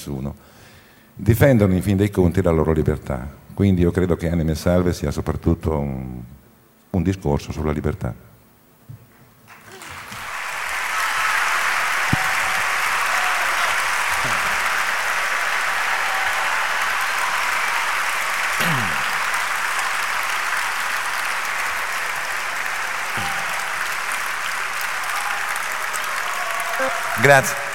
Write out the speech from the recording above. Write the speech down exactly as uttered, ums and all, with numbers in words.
nessuno. Difendono in fin dei conti la loro libertà. Quindi io credo che Anime Salve sia soprattutto un, un discorso sulla libertà. Grazie.